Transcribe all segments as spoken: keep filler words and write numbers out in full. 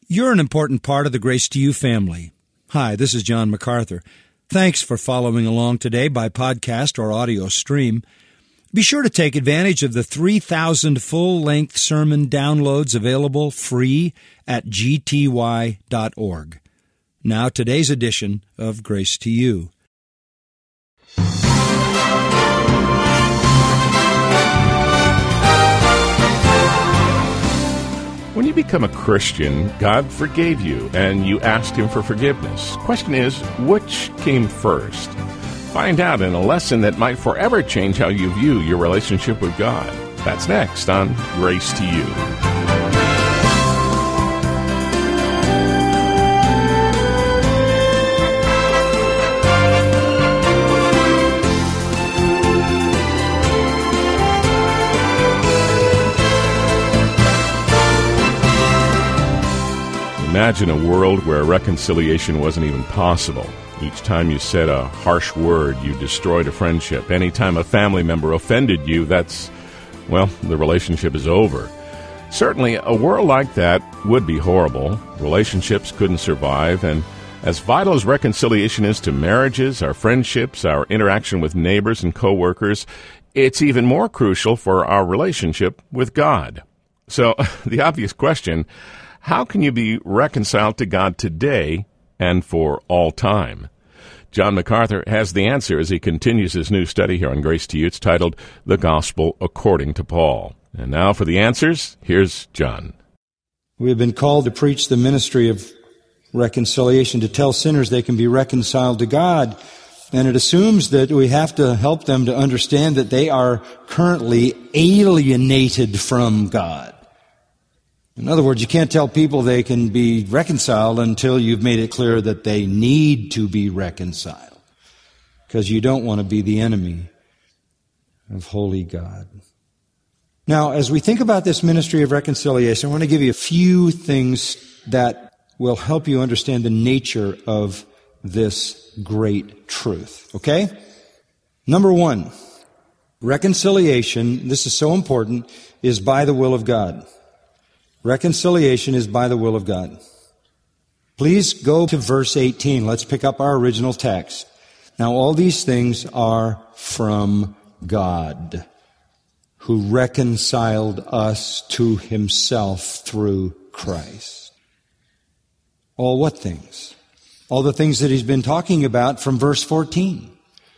You're an important part of the Grace to You family. Hi, this is John MacArthur. Thanks for following along today by podcast or audio stream. Be sure to take advantage of the three thousand full-length sermon downloads available free at g t y dot org. Now, today's edition of Grace to You. When you become a Christian, God forgave you, and you asked Him for forgiveness. Question is, which came first? Find out in a lesson that might forever change how you view your relationship with God. That's next on Grace to You. Imagine a world where reconciliation wasn't even possible. Each time you said a harsh word, you destroyed a friendship. Anytime a family member offended you, that's, well, the relationship is over. Certainly, a world like that would be horrible. Relationships couldn't survive, and as vital as reconciliation is to marriages, our friendships, our interaction with neighbors and coworkers, it's even more crucial for our relationship with God. So, the obvious question, how can you be reconciled to God today and for all time? John MacArthur has the answer as he continues his new study here on Grace to You. It's titled, The Gospel According to Paul. And now for the answers, here's John. We have been called to preach the ministry of reconciliation, to tell sinners they can be reconciled to God. And it assumes that we have to help them to understand that they are currently alienated from God. In other words, you can't tell people they can be reconciled until you've made it clear that they need to be reconciled, because you don't want to be the enemy of holy God. Now, as we think about this ministry of reconciliation, I want to give you a few things that will help you understand the nature of this great truth, okay? Number one, reconciliation, this is so important, is by the will of God. Reconciliation is by the will of God. Please go to verse eighteen. Let's pick up our original text. Now, all these things are from God, who reconciled us to Himself through Christ. All what things? All the things that he's been talking about from verse fourteen.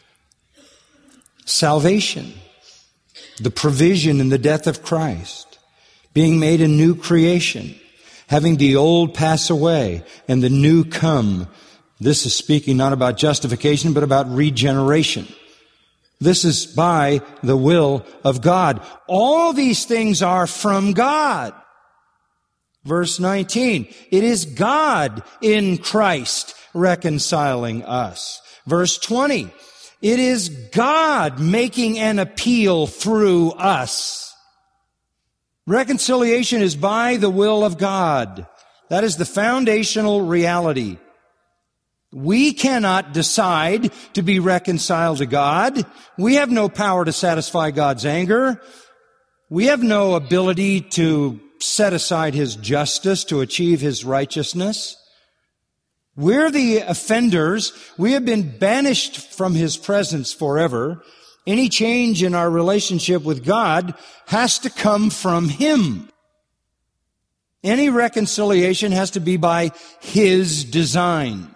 Salvation, the provision in the death of Christ, being made a new creation, having the old pass away and the new come. This is speaking not about justification, but about regeneration. This is by the will of God. All these things are from God. Verse nineteen, it is God in Christ reconciling us. Verse twenty, it is God making an appeal through us. Reconciliation is by the will of God. That is the foundational reality. We cannot decide to be reconciled to God. We have no power to satisfy God's anger. We have no ability to set aside His justice, to achieve His righteousness. We're the offenders. We have been banished from His presence forever. Any change in our relationship with God has to come from Him. Any reconciliation has to be by His design.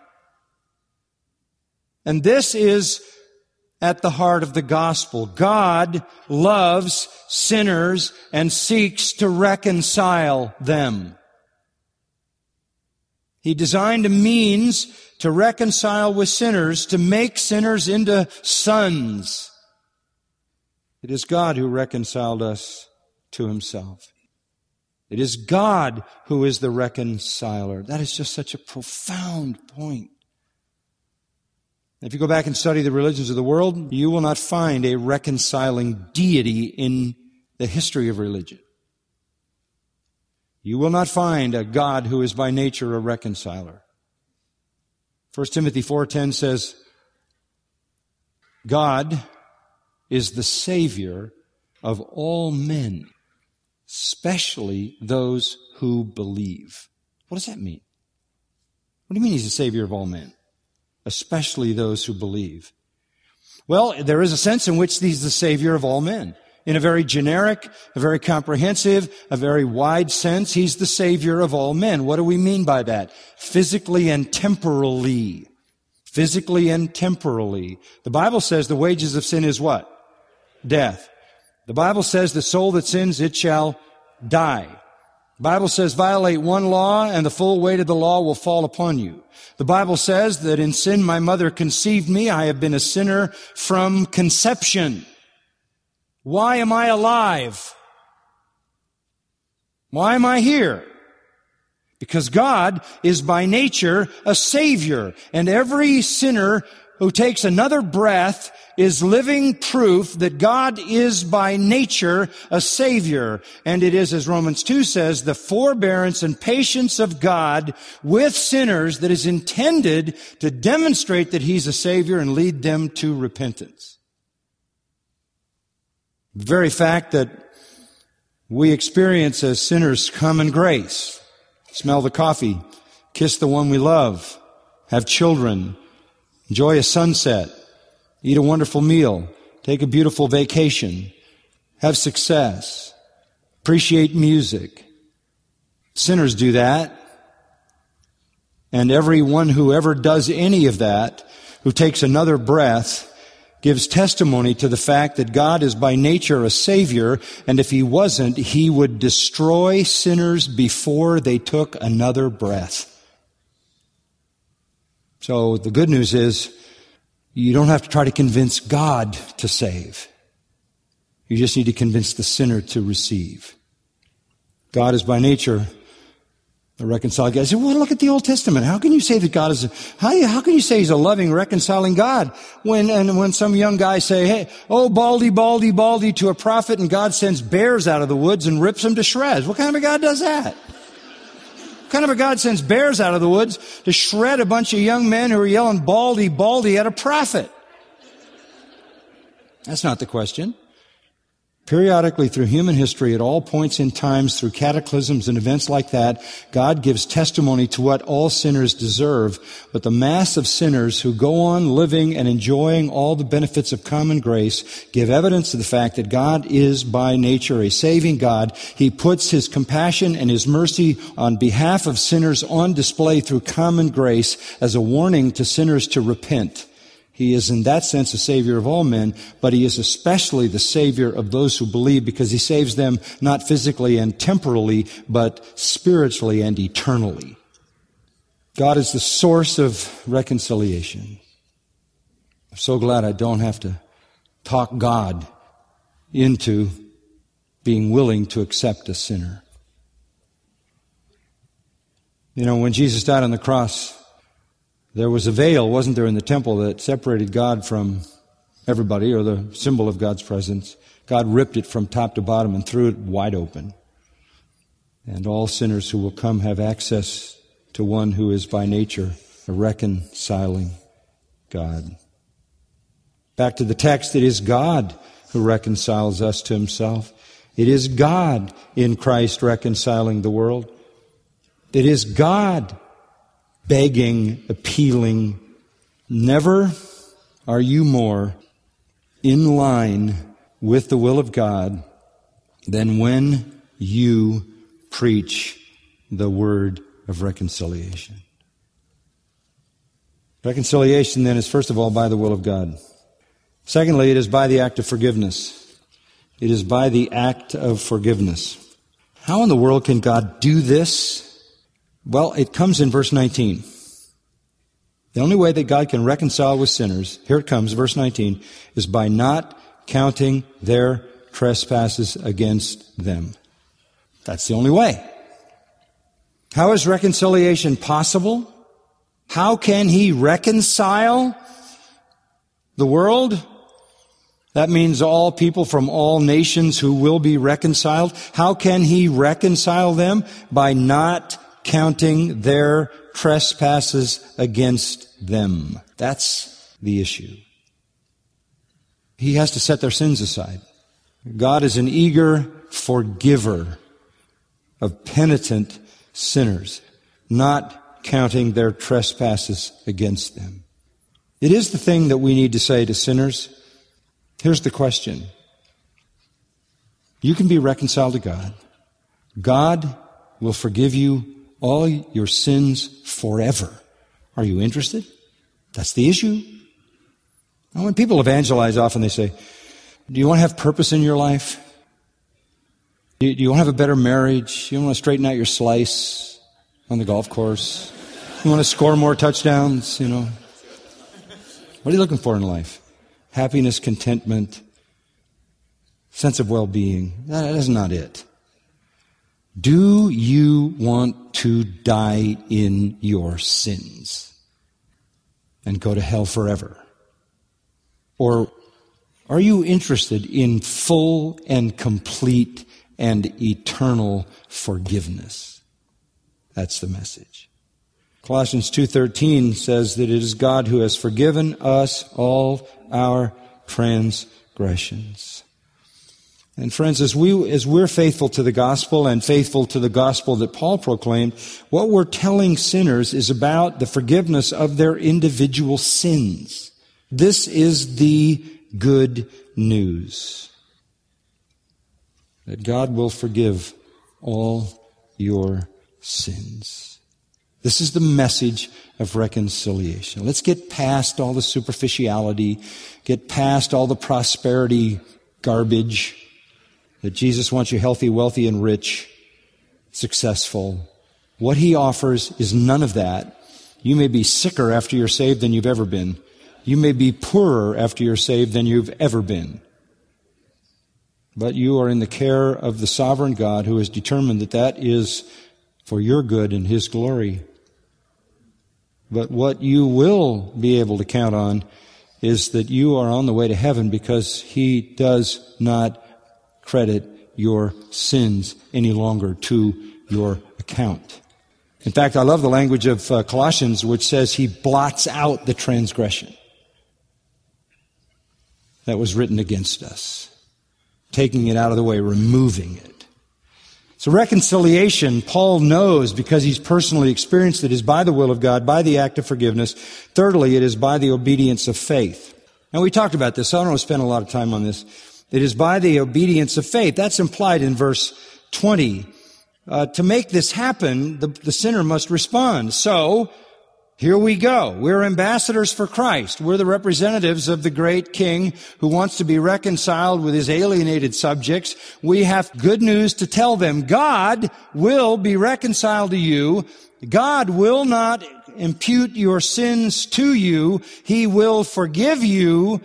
And this is at the heart of the gospel. God loves sinners and seeks to reconcile them. He designed a means to reconcile with sinners, to make sinners into sons. It is God who reconciled us to Himself. It is God who is the reconciler. That is just such a profound point. If you go back and study the religions of the world, you will not find a reconciling deity in the history of religion. You will not find a God who is by nature a reconciler. First Timothy four ten says, God is the Savior of all men, especially those who believe. What does that mean? What do you mean He's the Savior of all men? Especially those who believe. Well, there is a sense in which He's the Savior of all men. In a very generic, a very comprehensive, a very wide sense, He's the Savior of all men. What do we mean by that? Physically and temporally. Physically and temporally. The Bible says the wages of sin is what? Death. The Bible says the soul that sins, it shall die. The Bible says violate one law and the full weight of the law will fall upon you. The Bible says that in sin my mother conceived me. I have been a sinner from conception. Why am I alive? Why am I here? Because God is by nature a Savior, and every sinner who takes another breath is living proof that God is by nature a Savior. And it is, as Romans two says, the forbearance and patience of God with sinners that is intended to demonstrate that He's a Savior and lead them to repentance. The very fact that we experience as sinners common grace, smell the coffee, kiss the one we love, have children, enjoy a sunset, eat a wonderful meal, take a beautiful vacation, have success, appreciate music. Sinners do that. And everyone who ever does any of that, who takes another breath, gives testimony to the fact that God is by nature a Savior, and if He wasn't, He would destroy sinners before they took another breath. So the good news is, you don't have to try to convince God to save. You just need to convince the sinner to receive. God is by nature a reconciling God. I said, well, look at the Old Testament. How can you say that God is, a, how, how can you say He's a loving, reconciling God? When, and when some young guys say, hey, oh, baldy, baldy, baldy to a prophet, and God sends bears out of the woods and rips them to shreds. What kind of a God does that? What kind of a God sends bears out of the woods to shred a bunch of young men who are yelling baldy, baldy at a prophet? That's not the question. Periodically through human history, at all points in times, through cataclysms and events like that, God gives testimony to what all sinners deserve. But the mass of sinners who go on living and enjoying all the benefits of common grace give evidence to the fact that God is by nature a saving God. He puts His compassion and His mercy on behalf of sinners on display through common grace as a warning to sinners to repent. He is in that sense a Savior of all men, but He is especially the Savior of those who believe because He saves them not physically and temporally, but spiritually and eternally. God is the source of reconciliation. I'm so glad I don't have to talk God into being willing to accept a sinner. You know, when Jesus died on the cross, there was a veil, wasn't there, in the temple that separated God from everybody, or the symbol of God's presence. God ripped it from top to bottom and threw it wide open. And all sinners who will come have access to one who is by nature a reconciling God. Back to the text, it is God who reconciles us to Himself. It is God in Christ reconciling the world. It is God begging, appealing. Never are you more in line with the will of God than when you preach the word of reconciliation. Reconciliation, then, is first of all by the will of God. Secondly, it is by the act of forgiveness. It is by the act of forgiveness. How in the world can God do this? Well, it comes in verse nineteen. The only way that God can reconcile with sinners, here it comes, verse nineteen, is by not counting their trespasses against them. That's the only way. How is reconciliation possible? How can He reconcile the world? That means all people from all nations who will be reconciled. How can He reconcile them? By not counting their trespasses against them. That's the issue. He has to set their sins aside. God is an eager forgiver of penitent sinners not counting their trespasses against them. It is the thing that we need to say to sinners. Here's the question. You can be reconciled to God. God will forgive you all your sins forever. Are you interested? That's the issue. Now, when people evangelize, often they say, do you want to have purpose in your life? Do you, do you want to have a better marriage? You want to straighten out your slice on the golf course? You want to score more touchdowns? You know, what are you looking for in life? Happiness, contentment, sense of well-being. That is not it. Do you want to die in your sins and go to hell forever? Or are you interested in full and complete and eternal forgiveness? That's the message. Colossians two thirteen says that it is God who has forgiven us all our transgressions. And friends, as we, as we're faithful to the gospel and faithful to the gospel that Paul proclaimed, what we're telling sinners is about the forgiveness of their individual sins. This is the good news. That God will forgive all your sins. This is the message of reconciliation. Let's get past all the superficiality, get past all the prosperity garbage, that Jesus wants you healthy, wealthy, and rich, successful. What He offers is none of that. You may be sicker after you're saved than you've ever been. You may be poorer after you're saved than you've ever been. But you are in the care of the sovereign God who has determined that that is for your good and His glory. But what you will be able to count on is that you are on the way to heaven because He does not credit your sins any longer to your account. In fact, I love the language of uh, Colossians, which says He blots out the transgression that was written against us, taking it out of the way, removing it. So reconciliation, Paul knows because he's personally experienced it, is by the will of God, by the act of forgiveness. Thirdly, it is by the obedience of faith. And we talked about this, so I don't want to spend a lot of time on this. It is by the obedience of faith. That's implied in verse twenty. Uh, to make this happen, the, the sinner must respond. So, here we go. We're ambassadors for Christ. We're the representatives of the great King who wants to be reconciled with His alienated subjects. We have good news to tell them. God will be reconciled to you. God will not impute your sins to you. He will forgive you.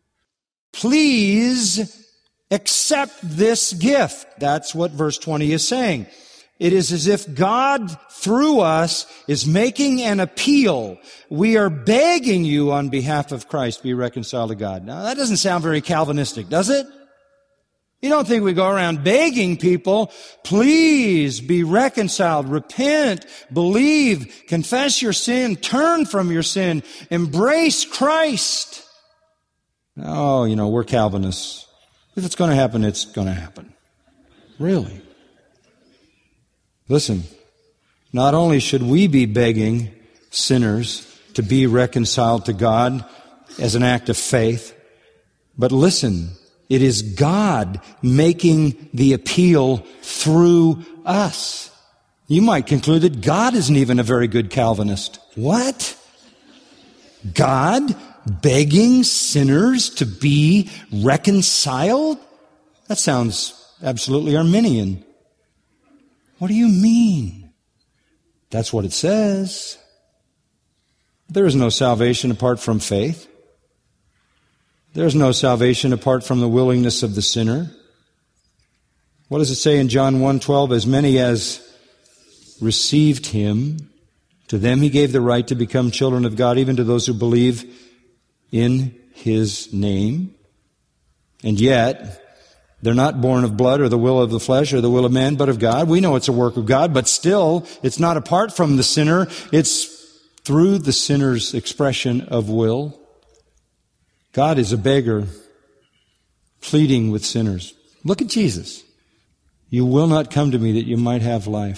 Please accept this gift. That's what verse twenty is saying. It is as if God, through us, is making an appeal. We are begging you on behalf of Christ, be reconciled to God. Now, that doesn't sound very Calvinistic, does it? You don't think we go around begging people, please be reconciled, repent, believe, confess your sin, turn from your sin, embrace Christ. Oh, you know, we're Calvinists. If it's going to happen, it's going to happen. Really. Listen, not only should we be begging sinners to be reconciled to God as an act of faith, but listen, it is God making the appeal through us. You might conclude that God isn't even a very good Calvinist. What? God begging sinners to be reconciled? That sounds absolutely Arminian. What do you mean? That's what it says. There is no salvation apart from faith. There is no salvation apart from the willingness of the sinner. What does it say in John one twelve? As many as received Him, to them He gave the right to become children of God, even to those who believe in His name. And yet, they're not born of blood or the will of the flesh or the will of man, but of God. We know it's a work of God, but still, it's not apart from the sinner. It's through the sinner's expression of will. God is a beggar pleading with sinners. Look at Jesus. You will not come to me that you might have life.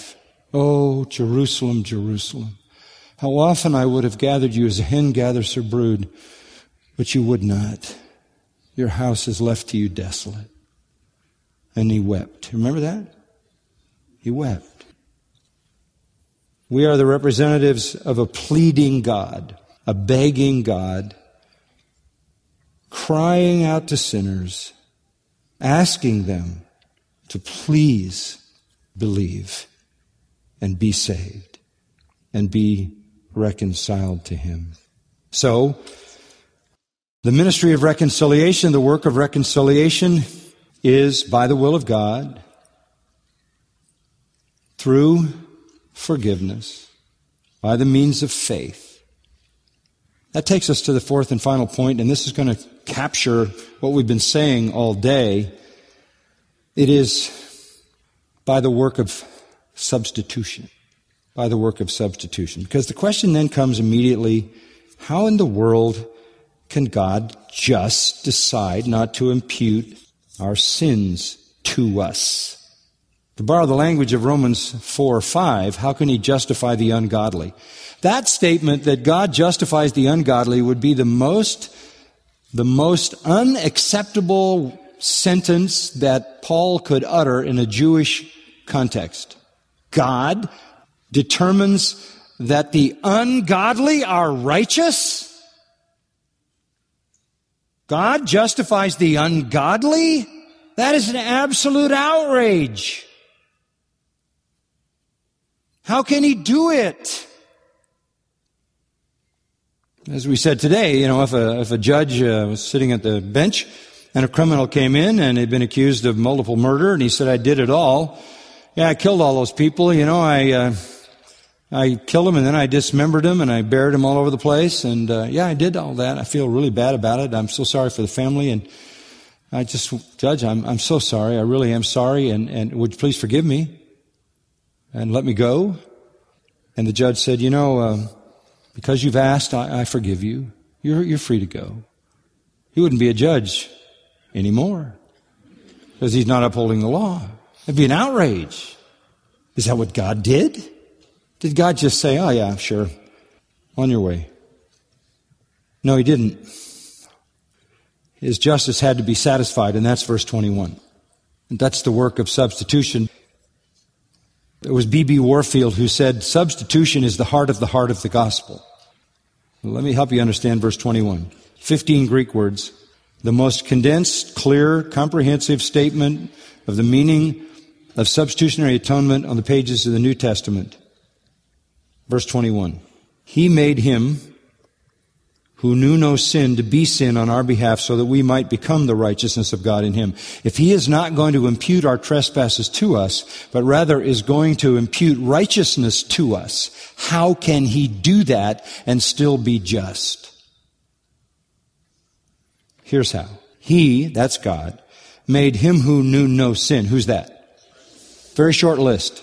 Oh, Jerusalem, Jerusalem, how often I would have gathered you as a hen gathers her brood, but you would not. Your house is left to you desolate. And he wept. Remember that? He wept. We are the representatives of a pleading God, a begging God, crying out to sinners, asking them to please believe and be saved and be reconciled to Him. So, the ministry of reconciliation, the work of reconciliation, is by the will of God, through forgiveness, by the means of faith. That takes us to the fourth and final point, and this is going to capture what we've been saying all day. It is by the work of substitution. By the work of substitution. Because the question then comes immediately, how in the world can God just decide not to impute our sins to us? To borrow the language of Romans four five, how can He justify the ungodly? That statement that God justifies the ungodly would be the most, the most unacceptable sentence that Paul could utter in a Jewish context. God determines that the ungodly are righteous? God justifies the ungodly? That is an absolute outrage. How can He do it? As we said today, you know, if a, if a judge uh, was sitting at the bench and a criminal came in and had been accused of multiple murder and he said, I did it all. Yeah, I killed all those people. You know, I, uh, I killed them and then I dismembered them and I buried them all over the place. And, uh, yeah, I did all that. I feel really bad about it. I'm so sorry for the family. And I just, Judge, I'm, I'm so sorry. I really am sorry. And, and would you please forgive me and let me go? And the judge said, you know, um, because you've asked, I, I forgive you. You're, you're free to go. He wouldn't be a judge anymore because he's not upholding the law. It'd be an outrage. Is that what God did? Did God just say, oh yeah, sure, on your way? No, He didn't. His justice had to be satisfied, and that's verse twenty-one. And that's the work of substitution. It was B B Warfield who said, substitution is the heart of the heart of the gospel. Well, let me help you understand verse twenty-one. Fifteen Greek words. The most condensed, clear, comprehensive statement of the meaning of substitutionary atonement on the pages of the New Testament. Verse twenty-one. He made Him who knew no sin to be sin on our behalf so that we might become the righteousness of God in Him. If He is not going to impute our trespasses to us, but rather is going to impute righteousness to us, how can He do that and still be just? Here's how. He, that's God, made Him who knew no sin. Who's that? Very short list.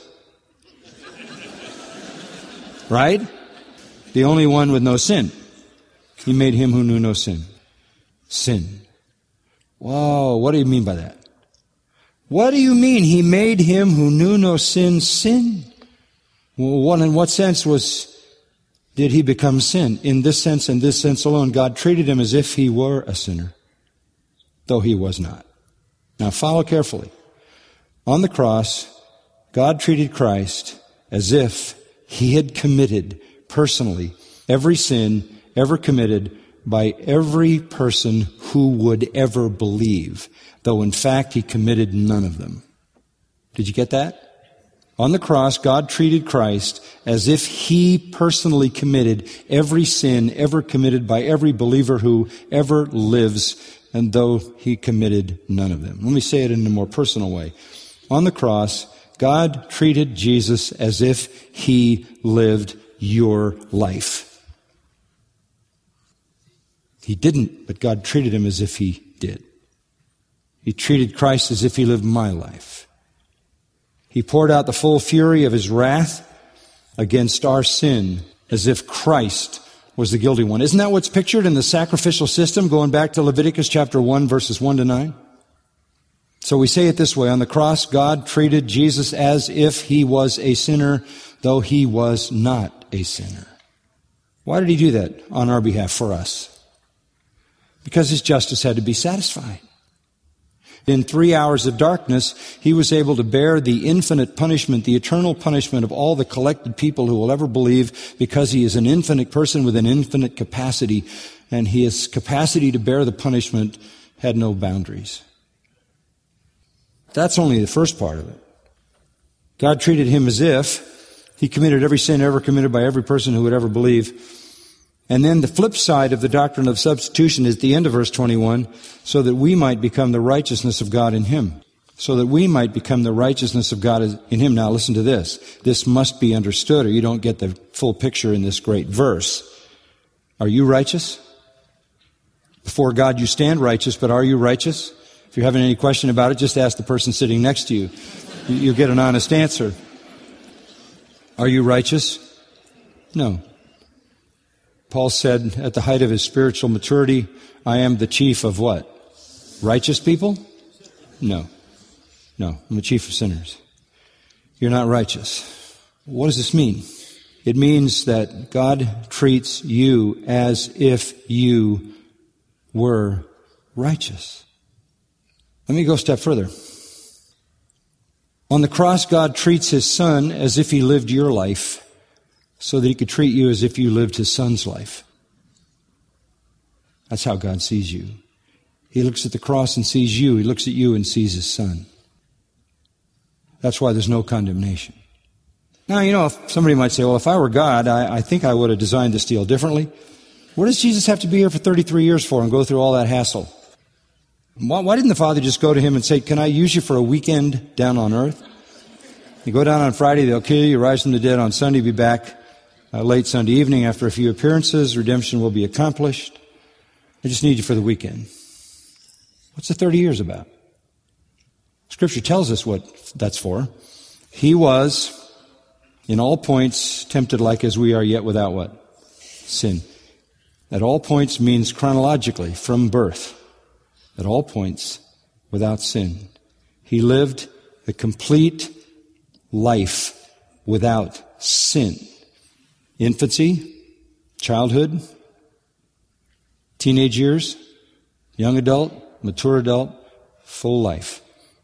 Right? The only one with no sin. He made Him who knew no sin. Sin. Whoa, what do you mean by that? What do you mean He made Him who knew no sin sin? Well, what, in what sense was, did He become sin? In this sense and this sense alone, God treated Him as if He were a sinner, though He was not. Now follow carefully. On the cross, God treated Christ as if He had committed personally every sin ever committed by every person who would ever believe, though in fact He committed none of them. Did you get that? On the cross, God treated Christ as if He personally committed every sin ever committed by every believer who ever lives, and though He committed none of them. Let me say it in a more personal way. On the cross, God treated Jesus as if He lived your life. He didn't, but God treated Him as if He did. He treated Christ as if He lived my life. He poured out the full fury of His wrath against our sin as if Christ was the guilty one. Isn't that what's pictured in the sacrificial system going back to Leviticus chapter one, verses one to nine? So we say it this way. On the cross, God treated Jesus as if he was a sinner, though he was not a sinner. Why did he do that on our behalf for us? Because his justice had to be satisfied. In three hours of darkness, he was able to bear the infinite punishment, the eternal punishment of all the collected people who will ever believe, because he is an infinite person with an infinite capacity, and his capacity to bear the punishment had no boundaries. That's only the first part of it. God treated him as if he committed every sin ever committed by every person who would ever believe. And then the flip side of the doctrine of substitution is the end of verse twenty-one, so that we might become the righteousness of God in him. So that we might become the righteousness of God in him. Now listen to this. This must be understood, or you don't get the full picture in this great verse. Are you righteous? Before God you stand righteous, but are you righteous? If you're having any question about it, just ask the person sitting next to you. You'll get an honest answer. Are you righteous? No. Paul said at the height of his spiritual maturity, I am the chief of what? Righteous people? No. No, I'm the chief of sinners. You're not righteous. What does this mean? It means that God treats you as if you were righteous. Let me go a step further. On the cross, God treats his son as if he lived your life, so that he could treat you as if you lived his son's life. That's how God sees you. He looks at the cross and sees you. He looks at you and sees his son. That's why there's no condemnation. Now, you know, if somebody might say, well, if I were God, I, I think I would have designed this deal differently. What does Jesus have to be here for thirty-three years for and go through all that hassle? Why, why didn't the Father just go to him and say, can I use you for a weekend down on earth? You go down on Friday, they'll kill you. You rise from the dead on Sunday, be back Uh, late Sunday evening after a few appearances. Redemption will be accomplished. I just need you for the weekend. What's the thirty years about? Scripture tells us what that's for. He was, in all points, tempted like as we are, yet without what? Sin. At all points means chronologically, from birth. At all points, without sin. He lived a complete life without sin. Infancy, childhood, teenage years, young adult, mature adult, full life.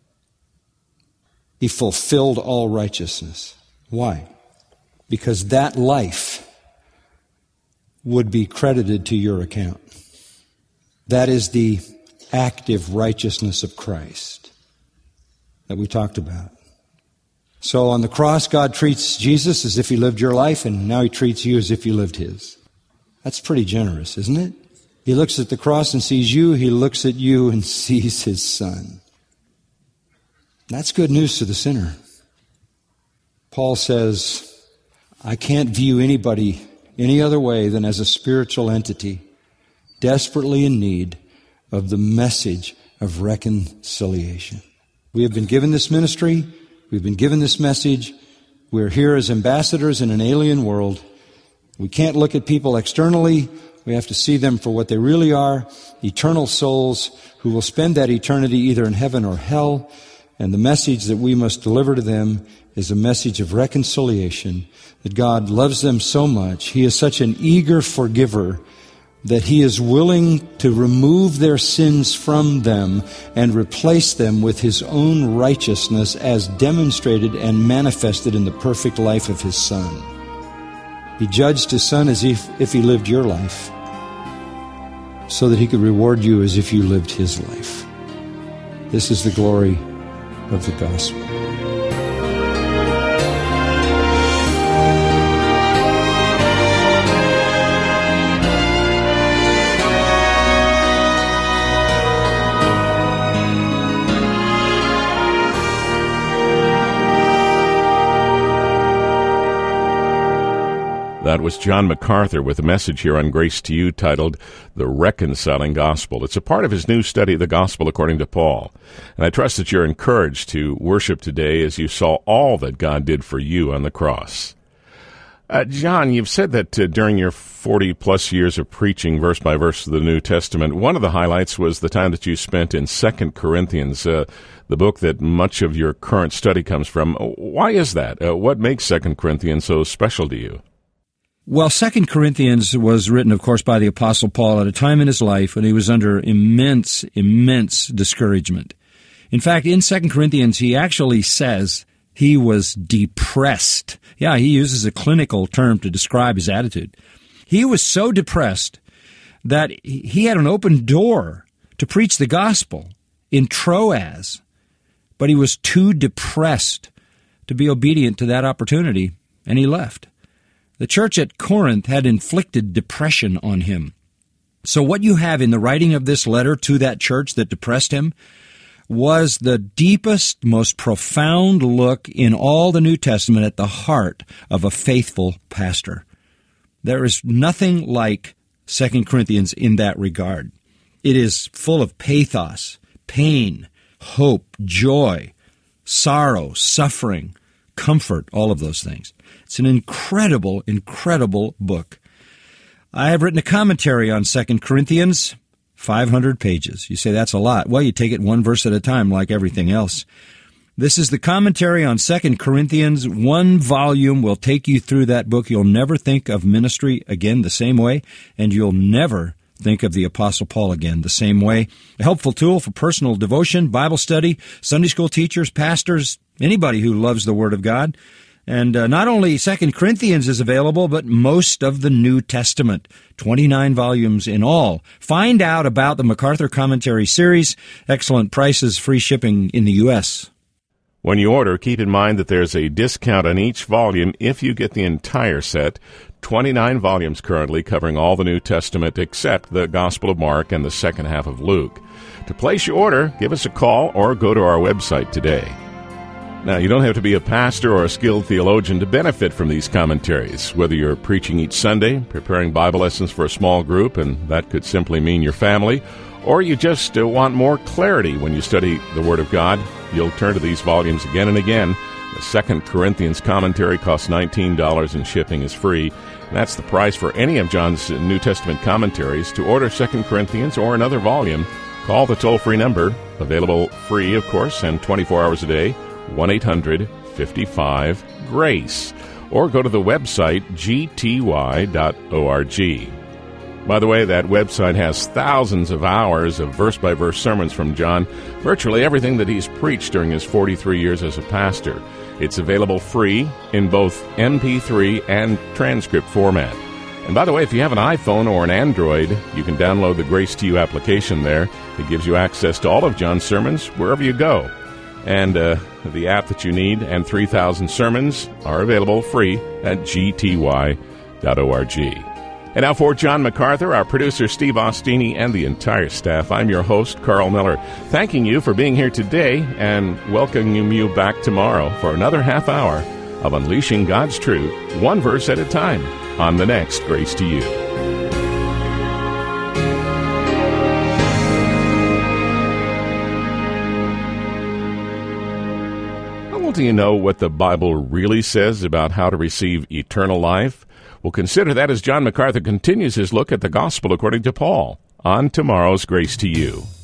He fulfilled all righteousness. Why? Because that life would be credited to your account. That is the active righteousness of Christ that we talked about. So on the cross, God treats Jesus as if he lived your life, and now he treats you as if you lived his. That's pretty generous, isn't it? He looks at the cross and sees you. He looks at you and sees his son. That's good news to the sinner. Paul says, I can't view anybody any other way than as a spiritual entity, desperately in need of the message of reconciliation. We have been given this ministry. We've been given this message. We're here as ambassadors in an alien world. We can't look at people externally. We have to see them for what they really are, eternal souls who will spend that eternity either in heaven or hell. And the message that we must deliver to them is a message of reconciliation, that God loves them so much. He is such an eager forgiver that he is willing to remove their sins from them and replace them with his own righteousness as demonstrated and manifested in the perfect life of his Son. He judged his Son as if, if he lived your life, so that he could reward you as if you lived his life. This is the glory of the gospel. That was John MacArthur with a message here on Grace to You titled The Reconciling Gospel. It's a part of his new study, The Gospel According to Paul. And I trust that you're encouraged to worship today as you saw all that God did for you on the cross. Uh, John, you've said that uh, during your forty-plus years of preaching verse by verse of the New Testament, one of the highlights was the time that you spent in Second Corinthians, uh, the book that much of your current study comes from. Why is that? Uh, what makes Second Corinthians so special to you? Well, Second Corinthians was written, of course, by the Apostle Paul at a time in his life when he was under immense, immense discouragement. In fact, in Second Corinthians, he actually says he was depressed. Yeah, he uses a clinical term to describe his attitude. He was so depressed that he had an open door to preach the gospel in Troas, but he was too depressed to be obedient to that opportunity, and he left. The church at Corinth had inflicted depression on him. So what you have in the writing of this letter to that church that depressed him was the deepest, most profound look in all the New Testament at the heart of a faithful pastor. There is nothing like Second Corinthians in that regard. It is full of pathos, pain, hope, joy, sorrow, suffering, comfort, all of those things. It's an incredible, incredible book. I have written a commentary on Second Corinthians, five hundred pages. You say that's a lot. Well, you take it one verse at a time like everything else. This is the commentary on Second Corinthians. One volume will take you through that book. You'll never think of ministry again the same way, and you'll never think of the Apostle Paul again the same way. A helpful tool for personal devotion, Bible study, Sunday school teachers, pastors, anybody who loves the Word of God. And uh, not only Second Corinthians is available, but most of the New Testament, twenty-nine volumes in all. Find out about the MacArthur Commentary Series. Excellent prices, free shipping in the U S When you order, keep in mind that there's a discount on each volume if you get the entire set. twenty-nine volumes currently covering all the New Testament except the Gospel of Mark and the second half of Luke. To place your order, give us a call or go to our website today. Now, you don't have to be a pastor or a skilled theologian to benefit from these commentaries, whether you're preaching each Sunday, preparing Bible lessons for a small group, and that could simply mean your family, or you just uh, want more clarity when you study the Word of God. You'll turn to these volumes again and again. The Second Corinthians commentary costs nineteen dollars and shipping is free. And that's the price for any of John's New Testament commentaries. To order Second Corinthians or another volume, call the toll-free number, available free, of course, and twenty-four hours a day, one eight hundred fifty-five GRACE, or go to the website g t y dot org. By the way, that website has thousands of hours of verse-by-verse sermons from John, virtually everything that he's preached during his forty-three years as a pastor. It's available free in both M P three and transcript format. And by the way, if you have an iPhone or an Android, you can download the Grace to You application there. It gives you access to all of John's sermons wherever you go. And uh, the app that you need and three thousand sermons are available free at g t y dot org. And now for John MacArthur, our producer Steve Ostini, and the entire staff, I'm your host, Carl Miller, thanking you for being here today and welcoming you back tomorrow for another half hour of Unleashing God's Truth, one verse at a time, on the next Grace to You. Do you know what the Bible really says about how to receive eternal life? Well, consider that as John MacArthur continues his look at the Gospel according to Paul on tomorrow's Grace to You.